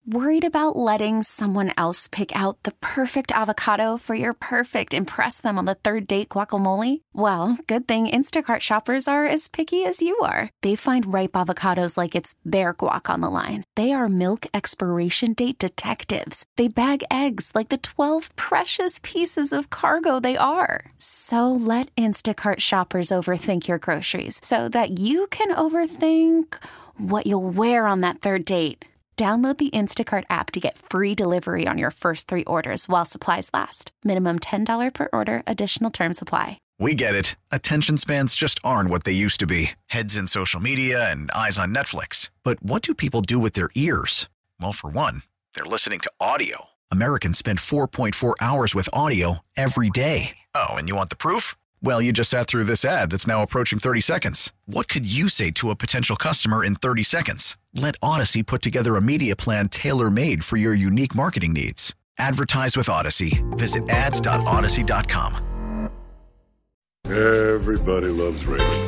Worried about letting someone else pick out the perfect avocado for your perfect impress them on the third date guacamole? Well, good thing Instacart shoppers are as picky as you are. They find ripe avocados like it's their guac on the line. They are milk expiration date detectives. They bag eggs like the 12 precious pieces of cargo they are. So let Instacart shoppers overthink your groceries so that you can overthink what you'll wear on that third date. Download the Instacart app to get free delivery on your first 3 orders while supplies last. Minimum $10 per order. Additional terms apply. We get it. Attention spans just aren't what they used to be. Heads in social media and eyes on Netflix. But what do people do with their ears? Well, for one, they're listening to audio. Americans spend 4.4 hours with audio every day. Oh, and you want the proof? Well, you just sat through this ad that's now approaching 30 seconds. What could you say to a potential customer in 30 seconds? Let Odyssey put together a media plan tailor-made for your unique marketing needs. Advertise with Odyssey. Visit ads.odyssey.com. Everybody loves Raymond.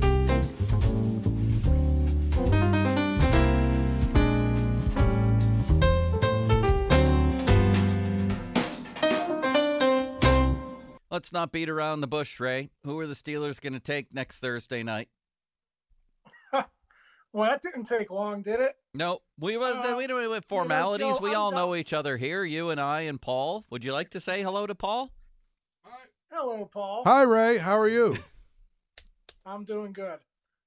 Let's not beat around the bush, Ray. Who are the Steelers going to take next Thursday night? Well, that didn't take long, did it? No, we don't have formalities. Joe, we all know each other here, you and I and Paul. Would you like to say hello to Paul? Hello, Paul. Hi, Ray. How are you? I'm doing good.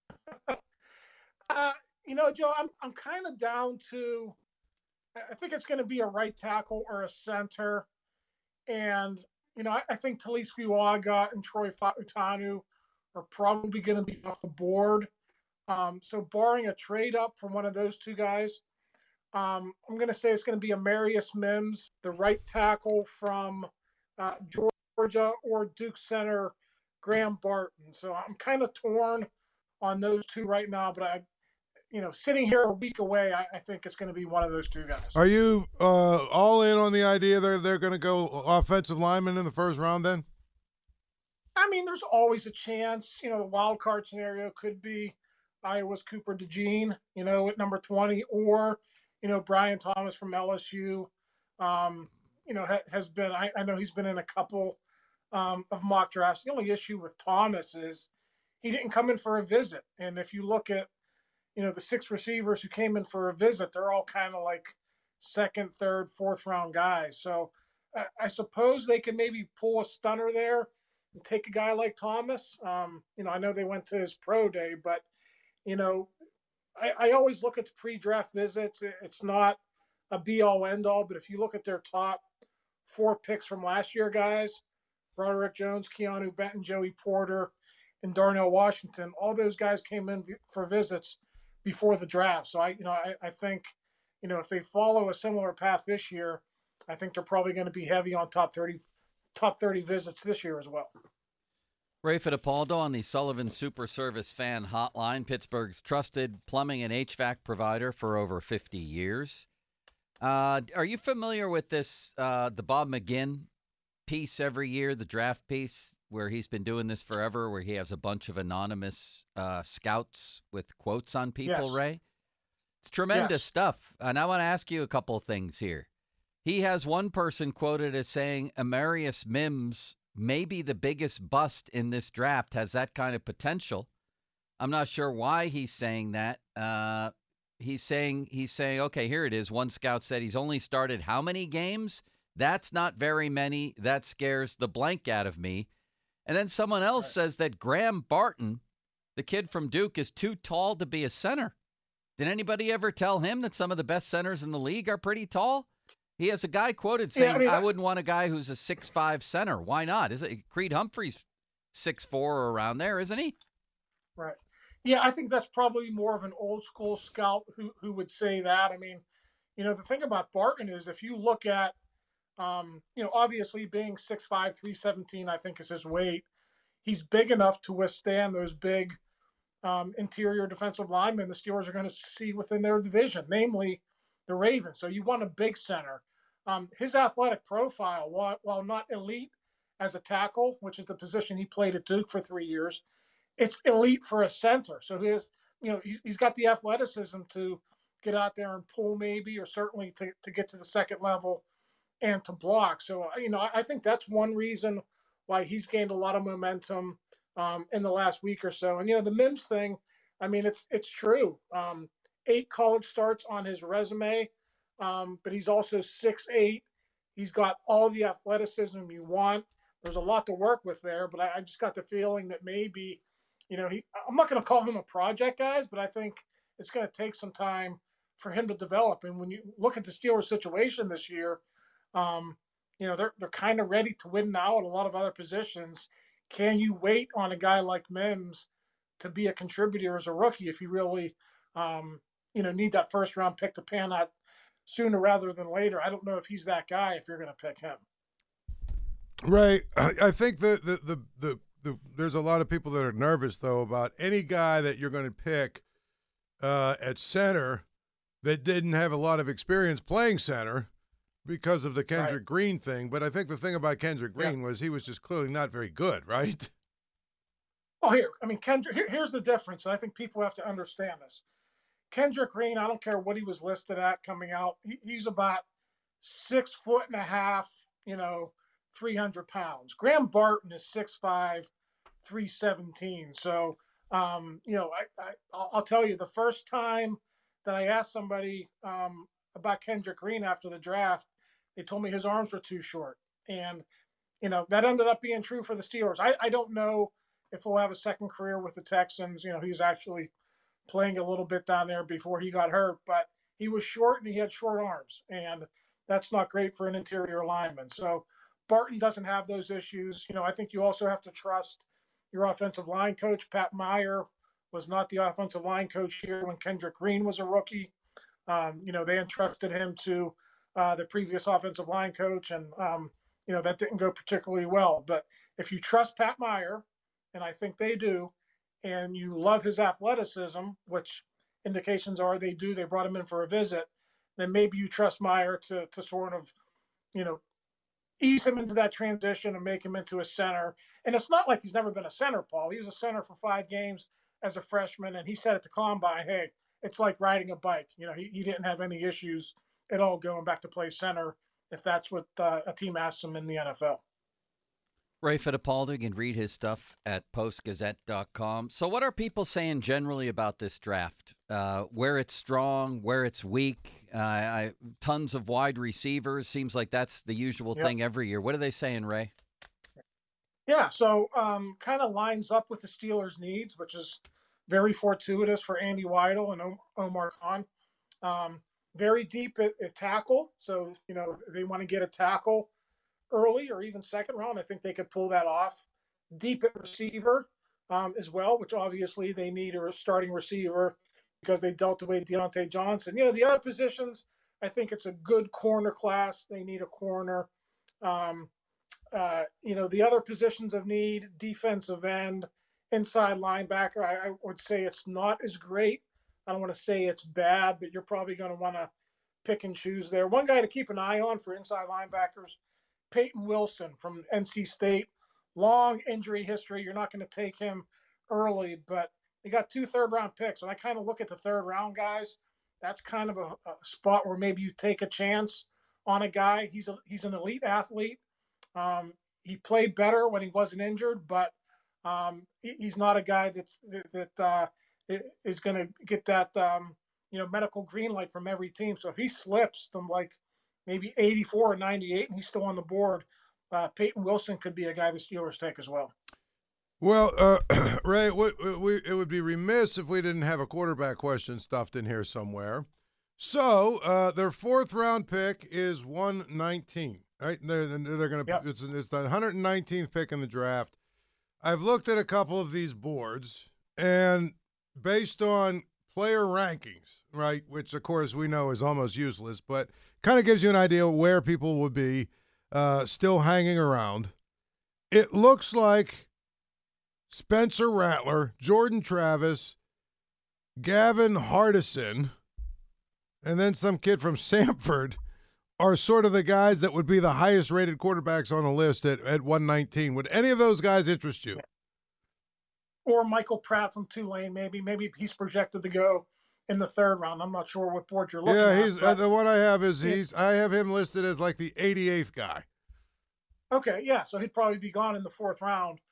Joe, I'm kind of down to, I think it's going to be a right tackle or a center. And, I think Talise Fuaga and Troy Fautanu are probably going to be off the board. So barring a trade up from one of those two guys, I'm going to say it's going to be Amarius Mims, the right tackle from Georgia, or Duke center Graham Barton. So I'm kind of torn on those two right now, but sitting here a week away, I think it's going to be one of those two guys. Are you all in on the idea they're going to go offensive lineman in the first round then? I mean, there's always a chance. The wild card scenario could be Iowa's Cooper DeJean, at number 20, or, Brian Thomas from LSU, has been, I know he's been in a couple of mock drafts. The only issue with Thomas is he didn't come in for a visit. And if you look at, the 6 receivers who came in for a visit, they're all kind of like second, third, fourth round guys. So I suppose they can maybe pull a stunner there and take a guy like Thomas. I know they went to his pro day, but, I always look at the pre-draft visits. It's not a be-all, end-all, but if you look at their top 4 picks from last year, guys, Broderick Jones, Keanu Benton, Joey Porter, and Darnell Washington, all those guys came in for visits before the draft. So I think, if they follow a similar path this year, I think they're probably going to be heavy on top 30 visits this year as well. Ray Fittipaldo on the Sullivan Super Service Fan Hotline, Pittsburgh's trusted plumbing and HVAC provider for over 50 years. Are you familiar with this, the Bob McGinn piece every year, the draft piece, where he's been doing this forever, where he has a bunch of anonymous scouts with quotes on people, yes. Ray? It's tremendous stuff. And I want to ask you a couple of things here. He has one person quoted as saying Amarius Mims, maybe the biggest bust in this draft, has that kind of potential. I'm not sure why he's saying that. He's saying, okay, here it is. One scout said he's only started how many games? That's not very many. That scares the blank out of me. And then someone else says that Graham Barton, the kid from Duke, is too tall to be a center. Did anybody ever tell him that some of the best centers in the league are pretty tall? He has a guy quoted saying, I wouldn't want a guy who's a 6'5" center. Why not? Is it Creed Humphrey's 6'4" or around there, isn't he? Right. Yeah, I think that's probably more of an old school scout who would say that. I mean, the thing about Barton is if you look at, obviously being 6'5", 317, I think is his weight. He's big enough to withstand those big interior defensive linemen the Steelers are going to see within their division, namely the Ravens. So you want a big center. His athletic profile, while not elite as a tackle, which is the position he played at Duke for 3 years, it's elite for a center. So he's got the athleticism to get out there and pull maybe, or certainly to get to the second level and to block. So, I think that's one reason why he's gained a lot of momentum in the last week or so. And, the Mims thing, I mean, it's true. 8 college starts on his resume, but he's also 6'8". He's got all the athleticism you want. There's a lot to work with there, but I just got the feeling that maybe, I'm not going to call him a project, guys, but I think it's going to take some time for him to develop. And when you look at the Steelers situation this year, they're kind of ready to win now at a lot of other positions. Can you wait on a guy like Mims to be a contributor as a rookie if you really, need that first round pick to pan out sooner rather than later? I don't know if he's that guy if you're going to pick him. Right. I think there's a lot of people that are nervous, though, about any guy that you're going to pick at center that didn't have a lot of experience playing center because of the Kendrick Green thing. But I think the thing about Kendrick Green was he was just clearly not very good, right? Oh, here's the difference, and I think people have to understand this. Kendrick Green, I don't care what he was listed at coming out, he's about 6'1.5", 300 pounds. Graham Barton is 6'5", 317. So, I'll tell you, the first time that I asked somebody about Kendrick Green after the draft, they told me his arms were too short. And, that ended up being true for the Steelers. I don't know if he'll have a second career with the Texans. He's actually playing a little bit down there before he got hurt, but he was short and he had short arms, and that's not great for an interior lineman. So Barton doesn't have those issues. I think you also have to trust your offensive line coach. Pat Meyer was not the offensive line coach here when Kendrick Green was a rookie. They entrusted him to the previous offensive line coach, and, that didn't go particularly well. But if you trust Pat Meyer, and I think they do, and you love his athleticism, which indications are they do, they brought him in for a visit, then maybe you trust Meyer to sort of, ease him into that transition and make him into a center. And it's not like he's never been a center, Paul. He was a center for 5 games as a freshman, and he said at the combine, hey, it's like riding a bike. He didn't have any issues at all going back to play center if that's what a team asks him in the NFL. Ray Fittipaldi, you can read his stuff at postgazette.com. So what are people saying generally about this draft? Where it's strong, where it's weak? Tons of wide receivers. Seems like that's the usual thing every year. What are they saying, Ray? Yeah, so kind of lines up with the Steelers' needs, which is very fortuitous for Andy Weidel and Omar Khan. Very deep at tackle, so, they want to get a tackle early or even second round. I think they could pull that off. Deep at receiver as well, which obviously they need a starting receiver because they dealt away Deontay Johnson. The other positions, I think it's a good corner class. They need a corner. The other positions of need, defensive end, inside linebacker, I would say it's not as great. I don't want to say it's bad, but you're probably going to want to pick and choose there. One guy to keep an eye on for inside linebackers, Peyton Wilson from NC State. Long injury history. You're not going to take him early, but they got 2 third-round picks. And I kind of look at the third-round guys. That's kind of a spot where maybe you take a chance on a guy. He's an elite athlete. He played better when he wasn't injured, but he's not a guy that is going to get that medical green light from every team. So if he slips them like maybe 84 or 98 and he's still on the board, Peyton Wilson could be a guy the Steelers take as well. Well, Ray, it would be remiss if we didn't have a quarterback question stuffed in here somewhere. So their 4th round pick is 119. Right? They're going to. Yep. It's the 119th pick in the draft. I've looked at a couple of these boards, and based on player rankings, right, which of course we know is almost useless, but kind of gives you an idea of where people would be still hanging around. It looks like Spencer Rattler, Jordan Travis, Gavin Hardison, and then some kid from Samford are sort of the guys that would be the highest rated quarterbacks on the list at 119. Would any of those guys interest you? Or Michael Pratt from Tulane, maybe he's projected to go in the third round. I'm not sure what board you're looking Yeah, at. he's but- the one I have is I have him listed as like the 88th guy. Okay, yeah, so he'd probably be gone in the fourth round.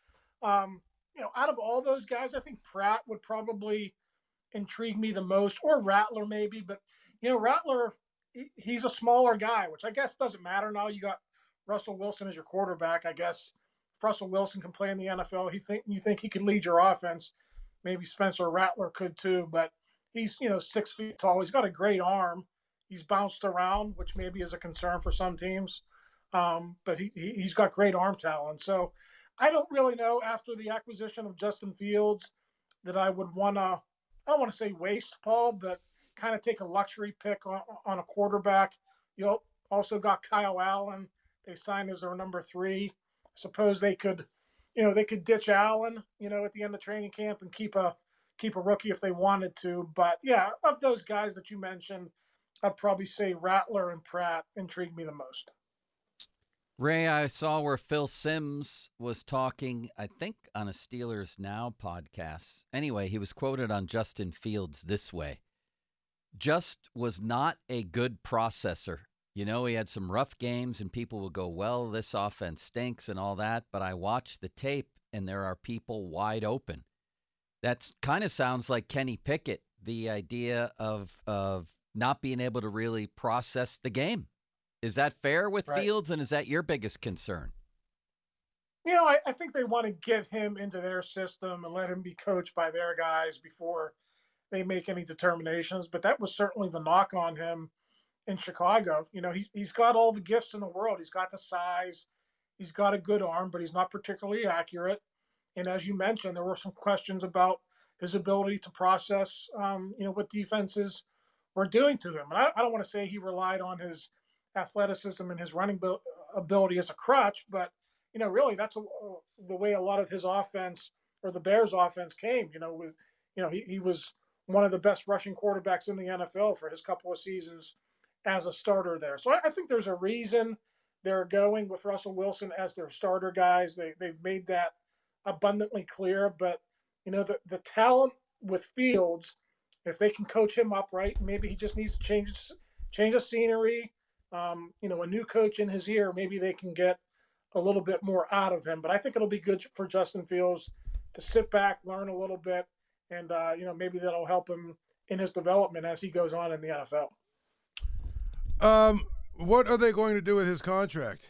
Out of all those guys, I think Pratt would probably intrigue me the most, or Rattler maybe. But Rattler, he's a smaller guy, which I guess doesn't matter now. You got Russell Wilson as your quarterback. I guess if Russell Wilson can play in the NFL, you think he could lead your offense. Maybe Spencer Rattler could too, but he's 6 feet tall. He's got a great arm. He's bounced around, which maybe is a concern for some teams. But he's got great arm talent. So I don't really know after the acquisition of Justin Fields that I would want to, I don't want to say waste, Paul, but kind of take a luxury pick on a quarterback. You also got Kyle Allen. They signed as their number 3. I suppose they could ditch Allen, at the end of training camp and keep a rookie if they wanted to. But yeah, of those guys that you mentioned, I'd probably say Rattler and Pratt intrigue me the most. Ray, I saw where Phil Simms was talking, I think, on a Steelers Now podcast. Anyway, he was quoted on Justin Fields this way. Just was not a good processor. He had some rough games and people would go, well, this offense stinks and all that. But I watched the tape and there are people wide open. That kind of sounds like Kenny Pickett, the idea of not being able to really process the game. Is that fair with Right. Fields, and is that your biggest concern? I think they want to get him into their system and let him be coached by their guys before they make any determinations. But that was certainly the knock on him in Chicago. He's got all the gifts in the world. He's got the size. He's got a good arm, but he's not particularly accurate. And as you mentioned, there were some questions about his ability to process, what defenses were doing to him. And I don't want to say he relied on his athleticism and his running ability as a crutch, but really that's the way a lot of his offense, or the Bears' offense, came. He was one of the best rushing quarterbacks in the NFL for his couple of seasons as a starter there. So I think there's a reason they're going with Russell Wilson as their starter guys. They've made that abundantly clear. But the talent with Fields, if they can coach him up right, maybe he just needs to change the scenery. A new coach in his ear, maybe they can get a little bit more out of him. But I think it'll be good for Justin Fields to sit back, learn a little bit, and maybe that'll help him in his development as he goes on in the NFL. What are they going to do with his contract?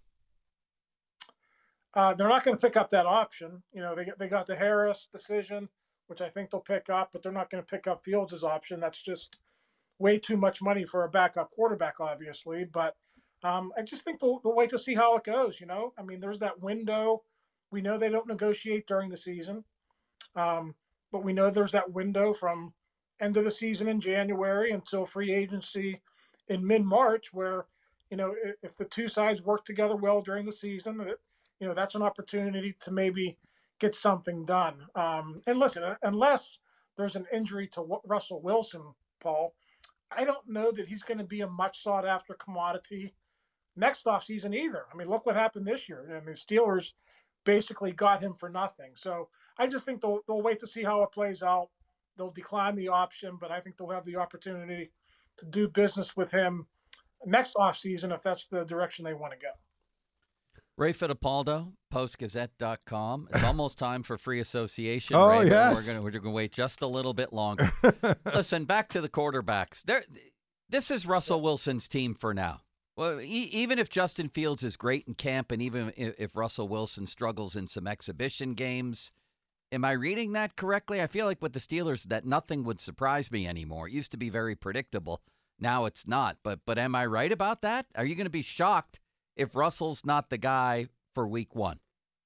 They're not going to pick up that option. They got the Harris decision, which I think they'll pick up, but they're not going to pick up Fields' option. That's just way too much money for a backup quarterback, obviously. But I just think they'll wait to see how it goes. There's that window. We know they don't negotiate during the season, but we know there's that window from end of the season in January until free agency in mid-March, where if the two sides work together well during the season, that's an opportunity to maybe get something done. And listen, unless there's an injury to Russell Wilson, Paul, I don't know that he's going to be a much sought after commodity next offseason either. Look what happened this year. The Steelers basically got him for nothing. So I just think they'll wait to see how it plays out. They'll decline the option, but I think they'll have the opportunity to do business with him next offseason if that's the direction they want to go. Ray Fittipaldo, postgazette.com. It's almost time for free association. Oh, Ray, yes. We're going to wait just a little bit longer. Listen, back to the quarterbacks. This is Russell Wilson's team for now. Well, even if Justin Fields is great in camp, and even if Russell Wilson struggles in some exhibition games, am I reading that correctly? I feel like with the Steelers that nothing would surprise me anymore. It used to be very predictable. Now it's not. But am I right about that? Are you going to be shocked if Russell's not the guy for week 1?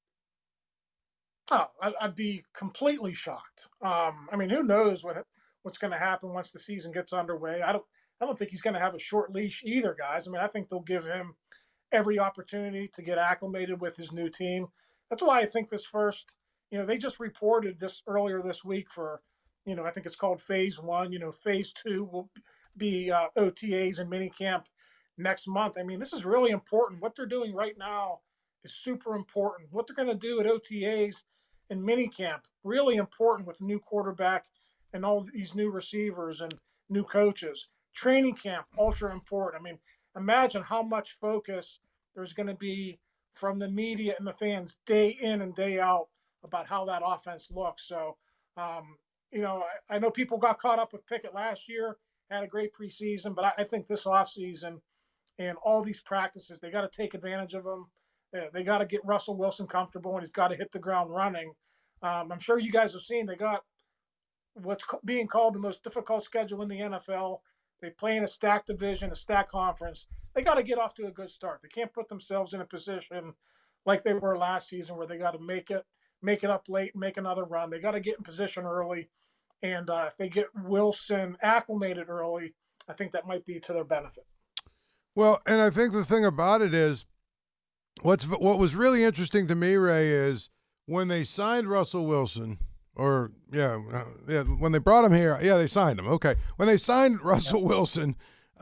Oh, I'd be completely shocked. Who knows what's going to happen once the season gets underway? I don't think he's going to have a short leash either, guys. I think they'll give him every opportunity to get acclimated with his new team. That's why I think this first, they just reported this earlier this week for, I think it's called phase 1. Phase 2 will be OTAs and minicamp next month. This is really important. What they're doing right now is super important. What they're going to do at OTAs and minicamp, really important with a new quarterback and all these new receivers and new coaches. Training camp, ultra important. I mean, imagine how much focus there's going to be from the media and the fans day in and day out about how that offense looks. So, I know people got caught up with Pickett last year, had a great preseason, but I think this offseason and all these practices, they got to take advantage of them. They got to get Russell Wilson comfortable, and he's got to hit the ground running. I'm sure you guys have seen they got what's being called the most difficult schedule in the NFL. They play in a stacked division, a stacked conference. They got to get off to a good start. They can't put themselves in a position like they were last season where they got to make it up late and make another run. They got to get in position early. And if they get Wilson acclimated early, I think that might be to their benefit. Well, and I think the thing about it is what was really interesting to me, Ray, is when they signed Russell Wilson – when they brought him here, they signed him. Okay. When they signed Russell Wilson,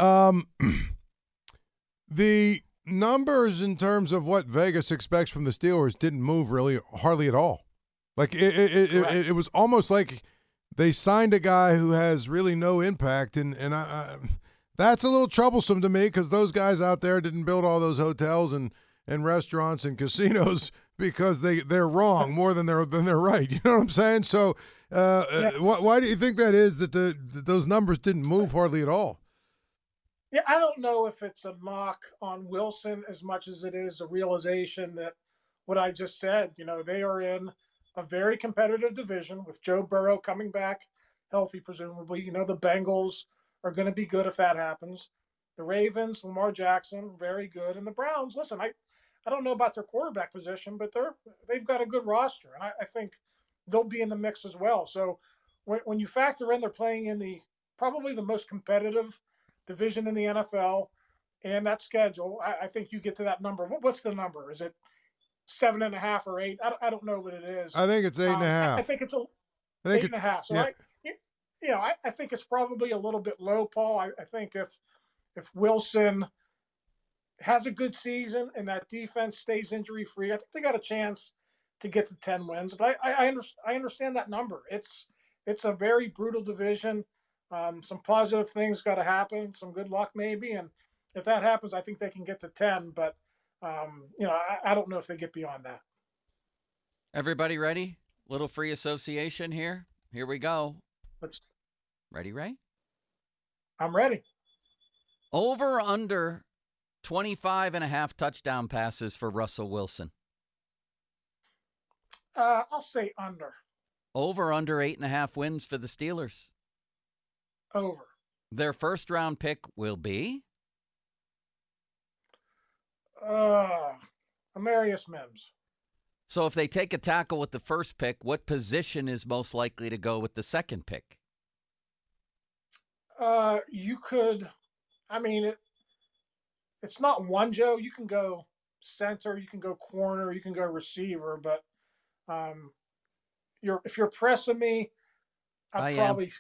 the numbers in terms of what Vegas expects from the Steelers didn't move really hardly at all. Like it was almost like they signed a guy who has really no impact, and I that's a little troublesome to me because those guys out there didn't build all those hotels and restaurants and casinos because they're wrong more than they're right. You know what I'm saying? So why do you think that is that those numbers didn't move hardly at all? Yeah, I don't know if it's a knock on Wilson as much as it is a realization that what I just said, they are in a very competitive division with Joe Burrow coming back healthy, presumably. The Bengals are going to be good if that happens. The Ravens, Lamar Jackson, very good. And the Browns, listen, I don't know about their quarterback position, but they've got a good roster, and I think they'll be in the mix as well. So when you factor in they're playing in probably the most competitive division in the NFL and that schedule, I think you get to that number. What's the number? Is it 7.5 or 8? I don't know what it is. I think it's 8.5. I think it's 8.5. So yeah. I think it's probably a little bit low, Paul. I think if Wilson has a good season and that defense stays injury free, I think they got a chance to get to 10 wins. But I understand that number. It's a very brutal division. Some positive things got to happen, some good luck maybe, and if that happens, I think they can get to 10. But I don't know if they get beyond that. Everybody ready? Little free association here. Here we go. Ready, Ray? I'm ready. Over under 25.5 touchdown passes for Russell Wilson. I'll say under. Over under 8.5 wins for the Steelers. Over. Their first round pick will be? Amarius Mims. So if they take a tackle with the first pick, what position is most likely to go with the second pick? You could, it's not one, Joe. You can go center, you can go corner, you can go receiver, but if you're pressing me, I'd probably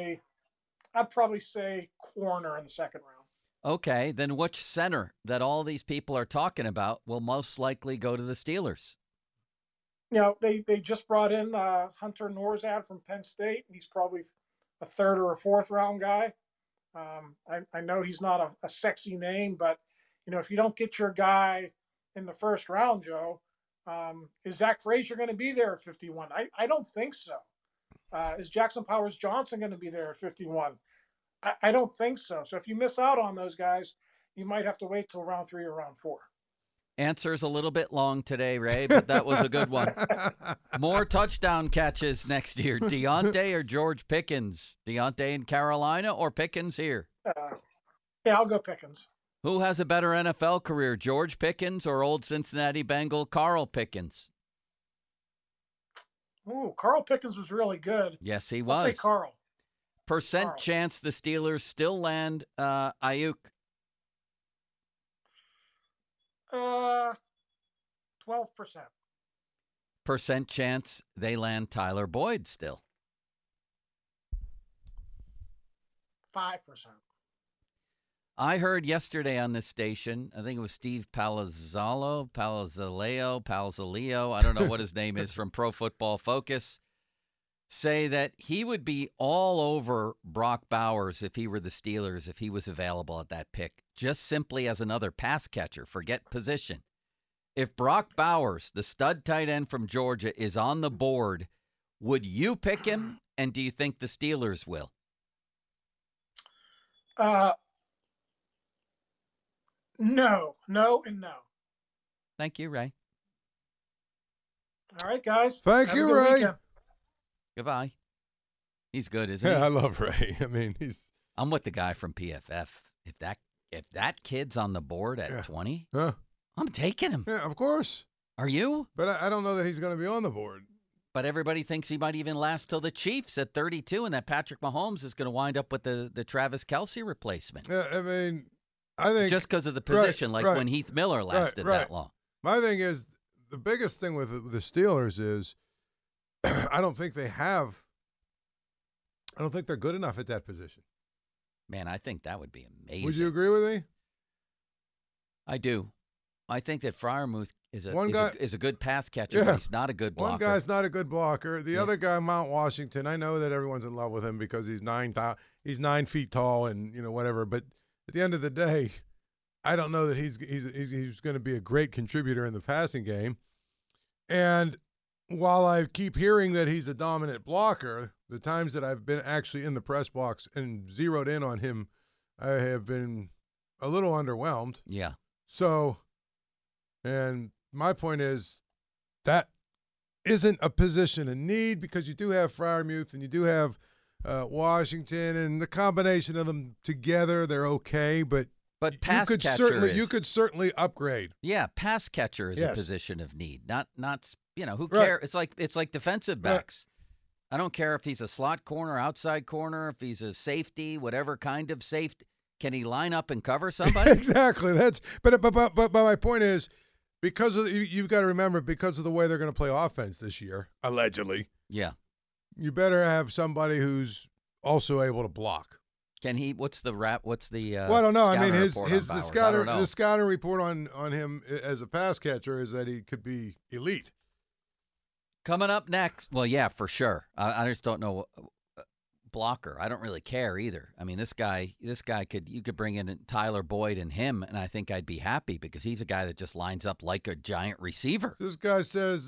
say corner in the second round. Okay, then which center that all these people are talking about will most likely go to the Steelers? They just brought in Hunter Norzad from Penn State. He's probably a third or a fourth round guy. I know he's not a sexy name, but if you don't get your guy in the first round, Joe, is Zach Frazier going to be there at 51? I don't think so. Is Jackson Powers-Johnson going to be there at 51? I don't think so. So if you miss out on those guys, you might have to wait till round 3 or round 4. Answer's a little bit long today, Ray, but that was a good one. More touchdown catches next year. Deontay or George Pickens? Deontay in Carolina or Pickens here? Yeah, I'll go Pickens. Who has a better NFL career, George Pickens or old Cincinnati Bengal Carl Pickens? Ooh, Carl Pickens was really good. Yes, he was. I'll say Carl. Percent chance the Steelers still land Ayuk? 12%. Percent chance they land Tyler Boyd still? 5%. I heard yesterday on this station, I think it was Steve Palazzolo, I don't know what his name is, from Pro Football Focus, say that he would be all over Brock Bowers if he were the Steelers, if he was available at that pick, just simply as another pass catcher. Forget position. If Brock Bowers, the stud tight end from Georgia, is on the board, would you pick him? And do you think the Steelers will? No, and no. Thank you, Ray. All right, guys. Thank Have a you, good Ray. weekend. Goodbye. He's good, isn't he? Yeah, I love Ray. I mean, I'm with the guy from PFF. If that kid's on the board at 20, I'm taking him. Yeah, of course. Are you? But I don't know that he's going to be on the board. But everybody thinks he might even last till the Chiefs at 32, and that Patrick Mahomes is going to wind up with the Travis Kelce replacement. Yeah, I mean, I think just because of the position, right, when Heath Miller lasted that long. My thing is, the biggest thing with the Steelers is I don't think they're good enough at that position. Man, I think that would be amazing. Would you agree with me? I do. I think that Freiermuth is a good pass catcher, but he's not a good blocker. One guy's not a good blocker. The other guy, Mount Washington, I know that everyone's in love with him because he's 9 feet tall and whatever. But at the end of the day, I don't know that he's going to be a great contributor in the passing game. And while I keep hearing that he's a dominant blocker, the times that I've been actually in the press box and zeroed in on him, I have been a little underwhelmed. Yeah. So, and my point is that isn't a position of need because you do have Freiermuth and you do have Washington, and the combination of them together, they're okay. But pass catcher you could certainly upgrade. Yeah, pass catcher is a position of need. Not who cares? It's like defensive backs. Right. I don't care if he's a slot corner, outside corner, if he's a safety, whatever kind of safety. Can he line up and cover somebody? Exactly. But my point is, because of you've got to remember, because of the way they're going to play offense this year, allegedly. Yeah. You better have somebody who's also able to block. Can he? What's the rap? What's the? Well, I don't know. I mean, the scouting report on him as a pass catcher is that he could be elite. Coming up next, well, yeah, for sure. I just don't know. Blocker. I don't really care either. I mean, this guy you could bring in Tyler Boyd and him, and I think I'd be happy because he's a guy that just lines up like a giant receiver. This guy says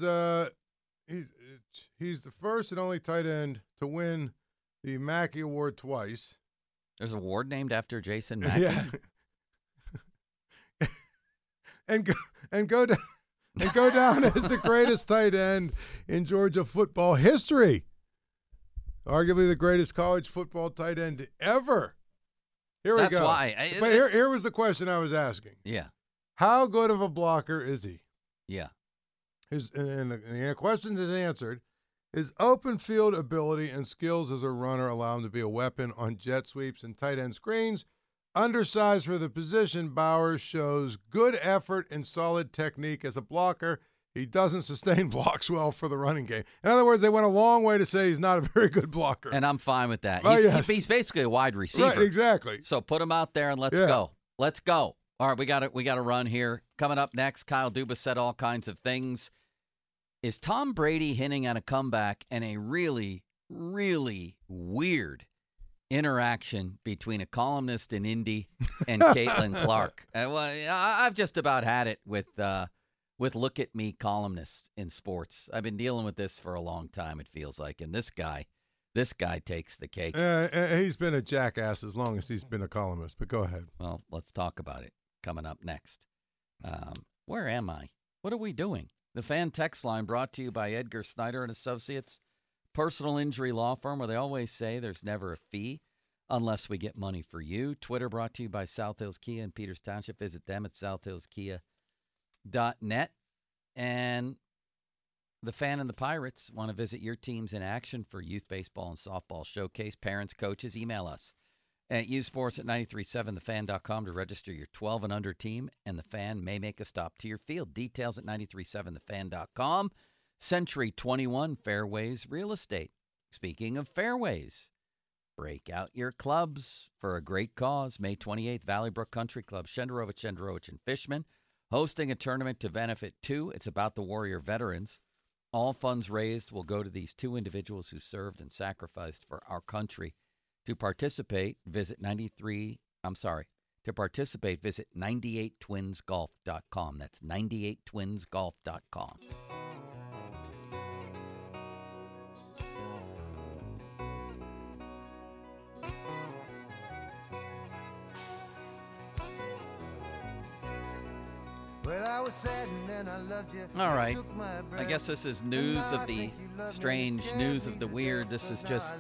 he's the first and only tight end to win the Mackey Award twice. There's an award named after Jason Mackey. Yeah. and go down as the greatest tight end in Georgia football history. Arguably the greatest college football tight end ever. Here we go. That's why. But here was the question I was asking. Yeah. How good of a blocker is he? Yeah. And the question is answered. His open field ability and skills as a runner allow him to be a weapon on jet sweeps and tight end screens. Undersized for the position, Bowers shows good effort and solid technique as a blocker. He doesn't sustain blocks well for the running game. In other words, they went a long way to say he's not a very good blocker. And I'm fine with that. He's basically a wide receiver. Right, exactly. So put him out there and let's go. Let's go. All right, we got to run here. Coming up next, Kyle Dubas said all kinds of things. Is Tom Brady hinting at a comeback and a really, really weird interaction between a columnist in Indy and Caitlin Clark? I've just about had it with look at me columnists in sports. I've been dealing with this for a long time, it feels like. And this guy takes the cake. He's been a jackass as long as he's been a columnist, but go ahead. Well, let's talk about it coming up next. Where am I? What are we doing? The fan text line brought to you by Edgar Snyder and Associates, personal injury law firm where they always say there's never a fee unless we get money for you. Twitter brought to you by South Hills Kia in Peters Township. Visit them at southhillskia.net. And the Fan and the Pirates want to visit your teams in action for youth baseball and softball showcase. Parents, coaches, email us at usports@937thefan.com to register your 12 and under team, and the Fan may make a stop to your field. Details at 937thefan.com. Century 21 Fairways Real Estate. Speaking of fairways, break out your clubs for a great cause. May 28th, Valley Brook Country Club, Shenderovich, and Fishman, hosting a tournament to benefit two. It's about the Warrior veterans. All funds raised will go to these two individuals who served and sacrificed for our country. To participate, visit 98twinsgolf.com. That's 98twinsgolf.com. Well, I was sad and then I loved you. All right. I guess this is news of the strange, news of the weird. This is just,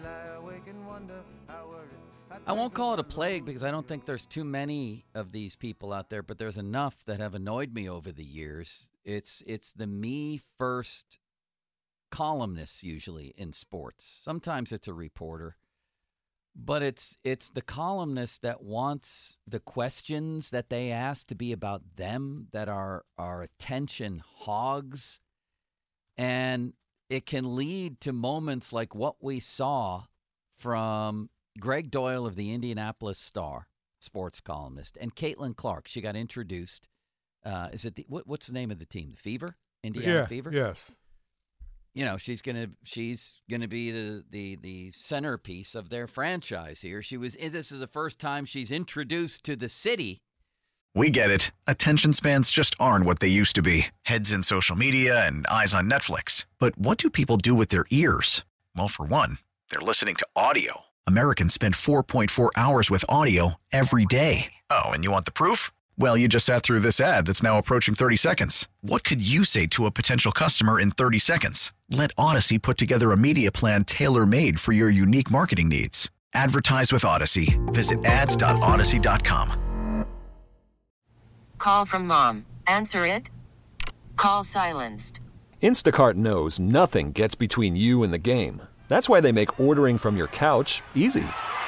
I won't call it a plague because I don't think there's too many of these people out there, but there's enough that have annoyed me over the years. It's the me first columnists usually in sports. Sometimes it's a reporter. But it's the columnist that wants the questions that they ask to be about them, that are attention hogs. And it can lead to moments like what we saw from Greg Doyle of the Indianapolis Star, sports columnist, and Caitlin Clark. She got introduced. Is it what's the name of the team? The Fever? Indiana Fever? Yes. You know, she's gonna be the centerpiece of their franchise here. This is the first time she's introduced to the city. We get it. Attention spans just aren't what they used to be. Heads in social media and eyes on Netflix. But what do people do with their ears? Well, for one, they're listening to audio. Americans spend 4.4 hours with audio every day. Oh, and you want the proof? Well, you just sat through this ad that's now approaching 30 seconds. What could you say to a potential customer in 30 seconds? Let Odyssey put together a media plan tailor-made for your unique marketing needs. Advertise with Odyssey. Visit ads.odyssey.com. Call from mom. Answer it. Call silenced. Instacart knows nothing gets between you and the game. That's why they make ordering from your couch easy.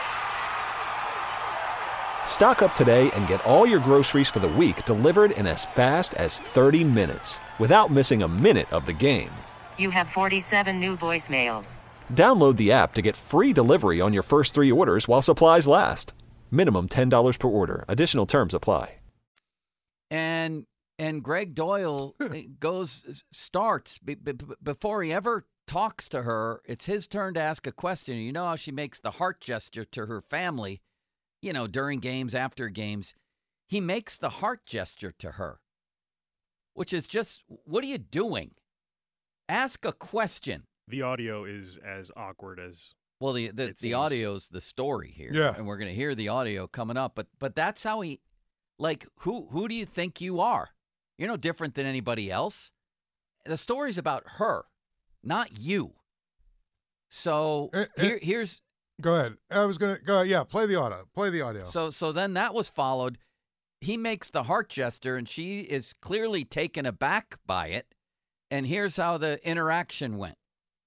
Stock up today and get all your groceries for the week delivered in as fast as 30 minutes without missing a minute of the game. You have 47 new voicemails. Download the app to get free delivery on your first 3 orders while supplies last. Minimum $10 per order. Additional terms apply. And Greg Doyle starts before he ever talks to her. It's his turn to ask a question. You know how she makes the heart gesture to her family. You know, during games, after games, he makes the heart gesture to her, which is just, what are you doing? Ask a question. The audio is as awkward as well. The audio's the story here, yeah, and we're going to hear the audio coming up. But that's how he, like, who do you think you are? You're no different than anybody else. The story's about her, not you. So here's. Go ahead. I was going to go. Yeah, play the audio. So then that was followed. He makes the heart gesture, and she is clearly taken aback by it. And here's how the interaction went.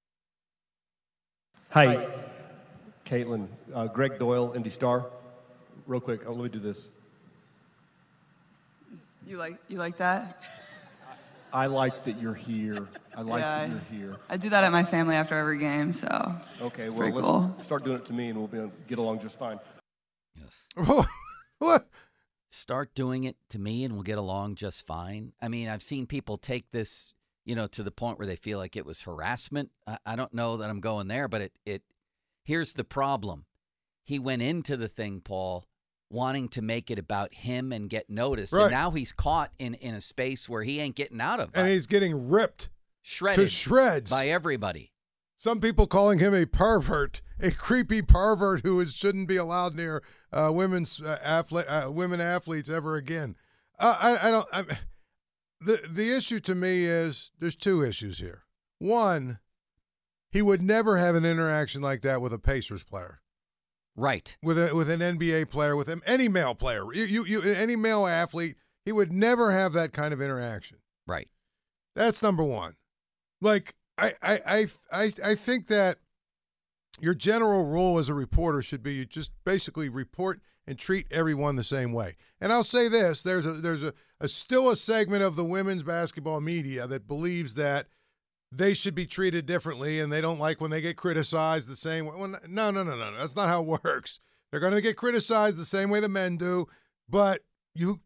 Hi, Caitlin. Greg Doyle, Indy Star. Real quick, let me do this. You like that? I like that you're here. That you're here. I do that at my family after every game, so okay. Well, let's cool. Start doing it to me, and we'll get along just fine. Yes. What? Start doing it to me, and we'll get along just fine. I mean, I've seen people take this, to the point where they feel like it was harassment. I don't know that I'm going there, but it. Here's the problem. He went into the thing, Paul, wanting to make it about him and get noticed. Right. And now he's caught in a space where he ain't getting out of it. And he's getting ripped shredded to shreds by everybody. Some people calling him a pervert, a creepy pervert who shouldn't be allowed near women athletes ever again. The issue to me is there's two issues here. One, he would never have an interaction like that with a Pacers player. Right. With an NBA player, with any male player, any male athlete, he would never have that kind of interaction. Right. That's number one. Like I think that your general rule as a reporter should be you just basically report and treat everyone the same way. And I'll say this: there's still a segment of the women's basketball media that believes that they should be treated differently, and they don't like when they get criticized the same way. Well, no. That's not how it works. They're going to get criticized the same way the men do, but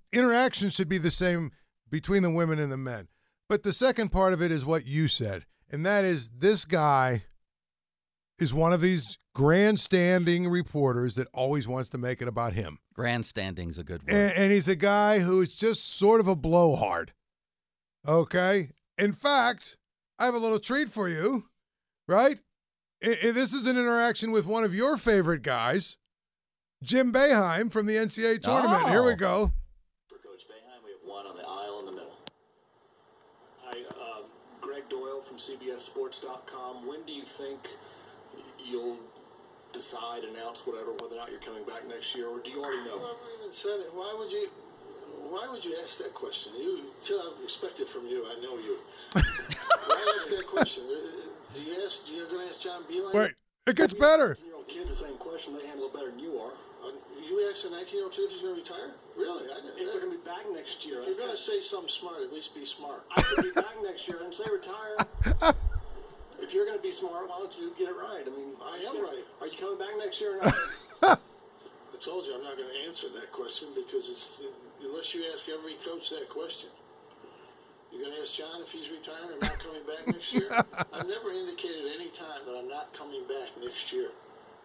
interactions should be the same between the women and the men. But the second part of it is what you said, and that is this guy is one of these grandstanding reporters that always wants to make it about him. Grandstanding's a good word. And he's a guy who is just sort of a blowhard. Okay? In fact, I have a little treat for you, right? This is an interaction with one of your favorite guys, Jim Boeheim from the NCAA tournament. Here we go. For Coach Boeheim, we have one on the aisle in the middle. Hi, Greg Doyle from CBSSports.com. When do you think you'll decide, announce, whatever, whether or not you're coming back next year, or do you already know? Well, why would you ask that question? I expect it from you. I know you. Why ask that question? You're going to ask John Beilein? Wait, it gets better. 19-year-old kids, the same question. They handle it better than you are. You asked a 19-year-old kid if he's going to retire? Really? I didn't. If they're going to be back next year. If you're going to say something smart, at least be smart. I could be back next year and say retire. If you're going to be smart, why don't you get it right? I mean, I am right. Are you coming back next year or not? I told you I'm not going to answer that question because unless you ask every coach that question. You're going to ask John if he's retiring or not coming back next year? I've never indicated any time that I'm not coming back next year.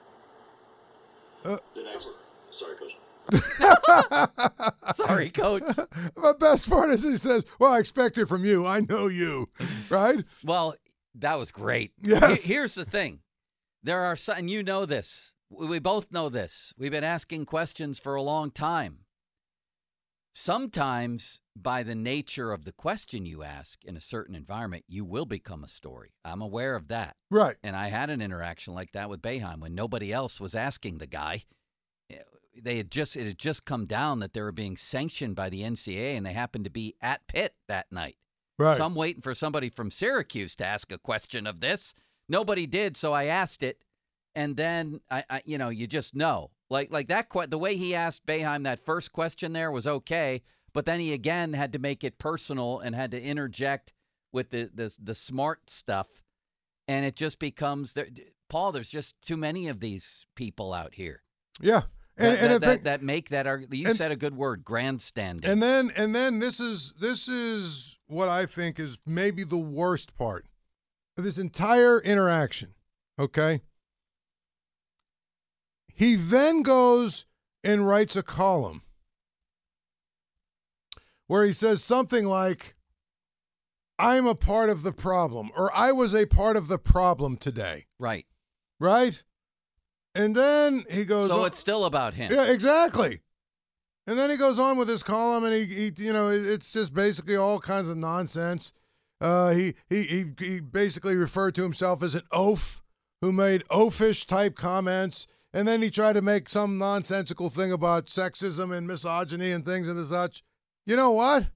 Sorry, Coach. Sorry, Coach. The best part is he says, well, I expect it from you. I know you, right? Well, that was great. Yes. Here's the thing. There are some, and you know this. We both know this. We've been asking questions for a long time. Sometimes, by the nature of the question you ask in a certain environment, you will become a story. I'm aware of that. Right. And I had an interaction like that with Boeheim when nobody else was asking the guy. It had just come down that they were being sanctioned by the NCAA, and they happened to be at Pitt that night. Right. So I'm waiting for somebody from Syracuse to ask a question of this. Nobody did, so I asked it, and then I you just know. Like that the way he asked Boeheim that first question there was okay, but then he again had to make it personal and had to interject with the smart stuff, and it just becomes Paul. There's just too many of these people out here. Yeah. That make that are you said a good word, grandstanding. And then this is what I think is maybe the worst part of this entire interaction. Okay. He then goes and writes a column where he says something like, I'm a part of the problem, or I was a part of the problem today. Right. Right? And then he goes, so it's still about him. Yeah, exactly. And then he goes on with his column, and he it's just basically all kinds of nonsense. He basically referred to himself as an oaf who made oafish type comments, and then he tried to make some nonsensical thing about sexism and misogyny and things and such. You know what?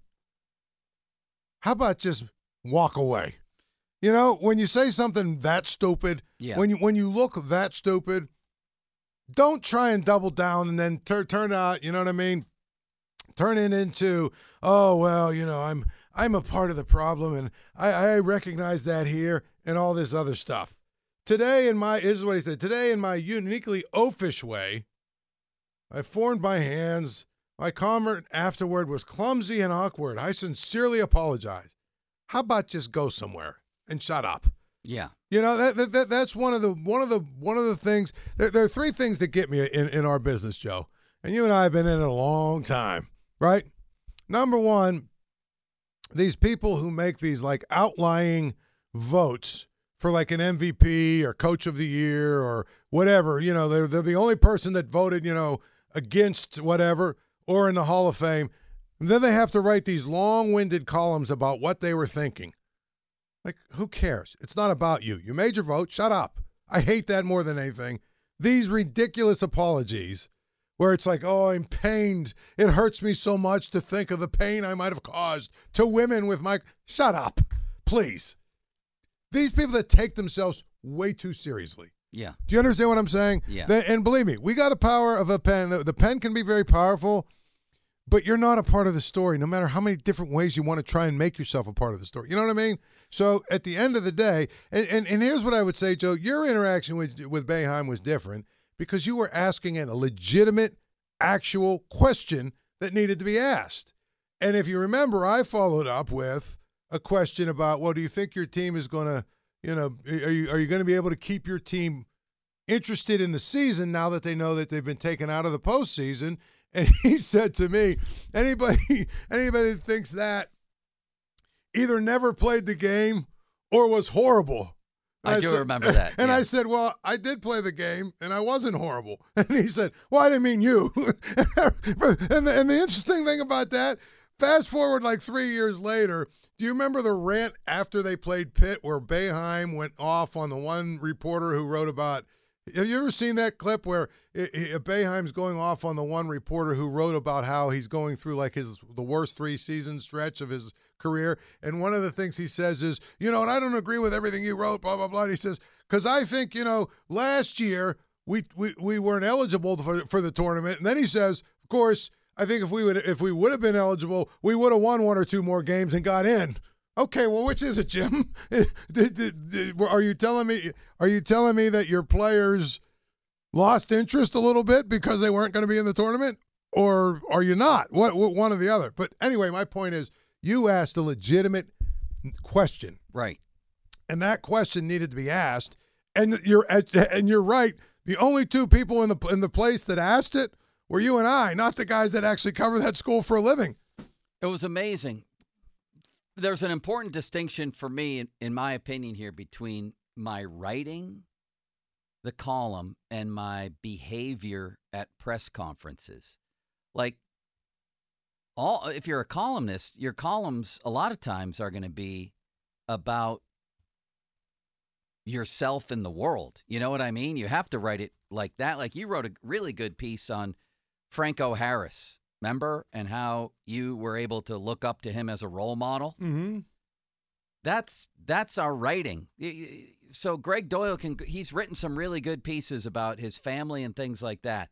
How about just walk away? You know, when you say something that stupid, when you look that stupid, don't try and double down and then turn out, you know what I mean? Turn it into, oh, well, I'm a part of the problem, and I recognize that here and all this other stuff. Today, this is what he said, today in my uniquely oafish way, I formed my hands. My comment afterward was clumsy and awkward. I sincerely apologize. How about just go somewhere and shut up? Yeah. You know, that's one of the things. There are three things that get me in our business, Joe. And you and I have been in it a long time, right? Number one, these people who make these like outlying votes for like an MVP or coach of the year or whatever, they're the only person that voted, against whatever or in the Hall of Fame. And then they have to write these long-winded columns about what they were thinking. Like, who cares? It's not about you. You made your vote. Shut up. I hate that more than anything. These ridiculous apologies where it's like, oh, I'm pained. It hurts me so much to think of the pain I might have caused to women with my... Shut up, please. These people that take themselves way too seriously. Yeah. Do you understand what I'm saying? Yeah. And believe me, we got a power of a pen. The pen can be very powerful, but you're not a part of the story, no matter how many different ways you want to try and make yourself a part of the story. You know what I mean? So at the end of the day, and here's what I would say, Joe, your interaction with Boeheim was different because you were asking a legitimate, actual question that needed to be asked. And if you remember, I followed up with a question about, well, do you think your team is going to you know, are you going to be able to keep your team interested in the season now that they know that they've been taken out of the postseason? And he said to me, anybody that thinks that either never played the game or was horrible. I do remember that. And I said, well, I did play the game, and I wasn't horrible. And he said, well, I didn't mean you. and the interesting thing about that, fast forward like 3 years later, do you remember the rant after they played Pitt where Boeheim went off on the one reporter who wrote about – have you ever seen that clip where Boeheim's going off on the one reporter who wrote about how he's going through like the worst 3-season stretch of his career? And one of the things he says is, you know, and I don't agree with everything you wrote, blah, blah, blah. And he says, because I think, you know, last year we weren't eligible for the tournament. And then he says, of course, I think if we would have been eligible, we would have won 1 or 2 more games and got in. Okay, well, which is it, Jim? Are you telling me that your players lost interest a little bit because they weren't going to be in the tournament, or are you not? What one or the other? But anyway, my point is, you asked a legitimate question, right? And that question needed to be asked. And you're right. The only 2 people in the place that asked it were you and I, not the guys that actually cover that school for a living. It was amazing. There's an important distinction for me, in my opinion, here between my writing the column and my behavior at press conferences. Like, if you're a columnist, your columns a lot of times are going to be about yourself in the world. You know what I mean? You have to write it like that. Like, you wrote a really good piece on Franco Harris, remember? And how you were able to look up to him as a role model. Mm-hmm. That's our writing. So Greg Doyle he's written some really good pieces about his family and things like that.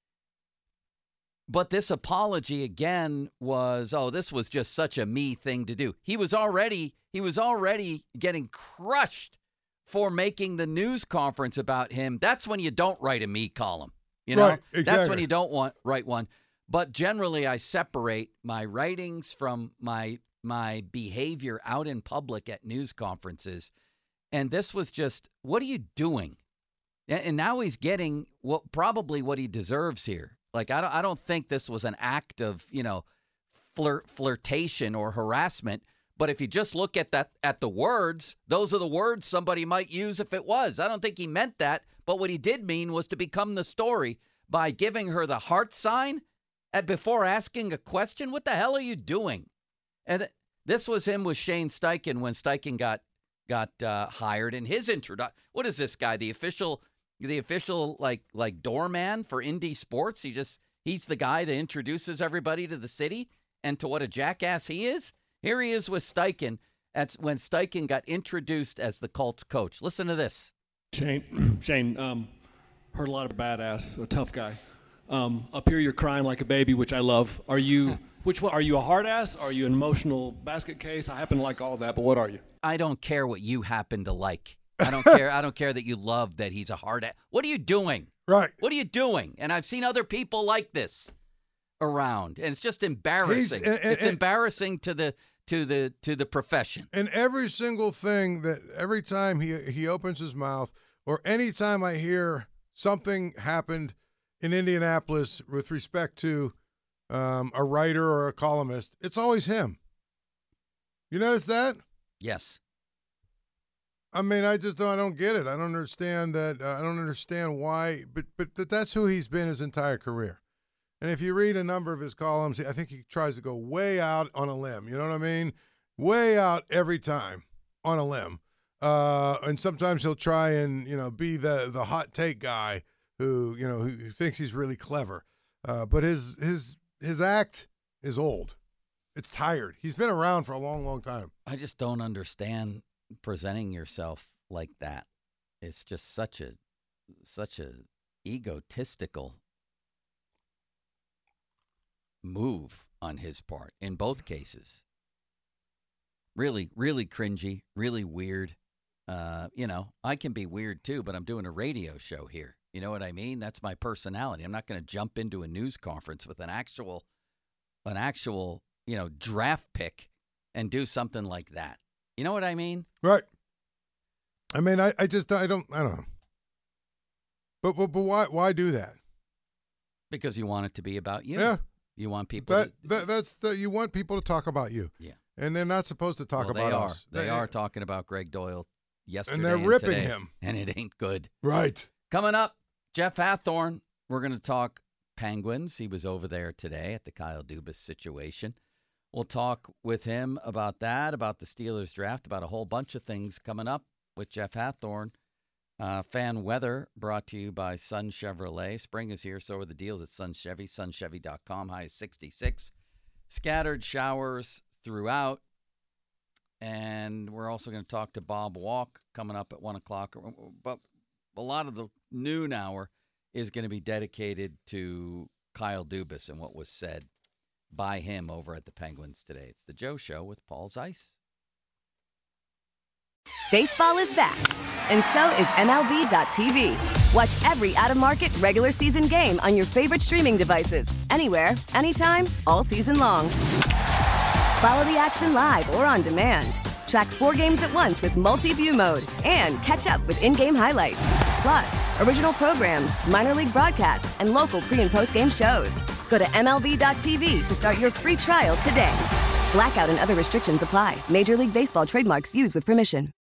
But this apology again was, this was just such a me thing to do. He was already getting crushed for making the news conference about him. That's when you don't write a me column. You know, right, exactly. That's when you don't write one. But generally, I separate my writings from my behavior out in public at news conferences. And this was just, what are you doing? And now he's getting probably what he deserves here. Like, I don't think this was an act of, you know, flirtation or harassment. But if you just look at the words, those are the words somebody might use if it was. I don't think he meant that. But what he did mean was to become the story by giving her the heart sign before asking a question. What the hell are you doing? And this was him with Shane Steichen when Steichen got hired. And his introduction, what is this guy? The official like doorman for Indy Sports? He's the guy that introduces everybody to the city and to what a jackass he is. Here he is with Steichen. That's when Steichen got introduced as the Colts coach. Listen to this. Shane, heard a lot of badass, a tough guy. Up here you're crying like a baby, which I love. Are you? Which one? Are you a hard ass? Are you an emotional basket case? I happen to like all that, but what are you? I don't care what you happen to like. I don't care. I don't care that you love that he's a hard ass. What are you doing? Right. What are you doing? And I've seen other people like this around, and it's just embarrassing. It's embarrassing to the profession. And every single thing every time he opens his mouth, or any time I hear something happened in Indianapolis with respect to a writer or a columnist, it's always him. You notice that? Yes. I mean, I don't get it. I don't understand that. I don't understand why, but that's who he's been his entire career. And if you read a number of his columns, I think he tries to go way out on a limb. You know what I mean? Way out every time on a limb. And sometimes he'll try and, you know, be the hot take guy who thinks he's really clever. But his act is old. It's tired. He's been around for a long, long time. I just don't understand presenting yourself like that. It's just such a egotistical move on his part in both cases. Really, really cringy, really weird. I can be weird too, but I'm doing a radio show here. You know what I mean? That's my personality. I'm not going to jump into a news conference with an actual, draft pick and do something like that. You know what I mean? Right. I mean, I don't know. But why do that? Because you want it to be about you. Yeah. You want people you want people to talk about you. Yeah. And they're not supposed to talk about us. They are talking about Greg Doyle yesterday. And they're ripping today, him. And it ain't good. Right. Coming up, Jeff Hathorn. We're going to talk Penguins. He was over there today at the Kyle Dubas situation. We'll talk with him about that, about the Steelers draft, about a whole bunch of things coming up with Jeff Hathorn. Fan weather brought to you by Sun Chevrolet. Spring is here, so are the deals at Sun Chevy, sunchevy.com. High is 66. Scattered showers throughout. And we're also going to talk to Bob Walk coming up at 1 o'clock. But a lot of the noon hour is going to be dedicated to Kyle Dubas and what was said by him over at the Penguins today. It's the Joe Show with Paul Zeiss. Baseball is back, and so is MLB.tv. Watch every out-of-market regular season game on your favorite streaming devices, anywhere, anytime, all season long. Follow the action live or on demand. Track 4 games at once with multi-view mode and catch up with in-game highlights. Plus, original programs, minor league broadcasts, and local pre- and post-game shows. Go to MLB.tv to start your free trial today. Blackout and other restrictions apply. Major League Baseball trademarks used with permission.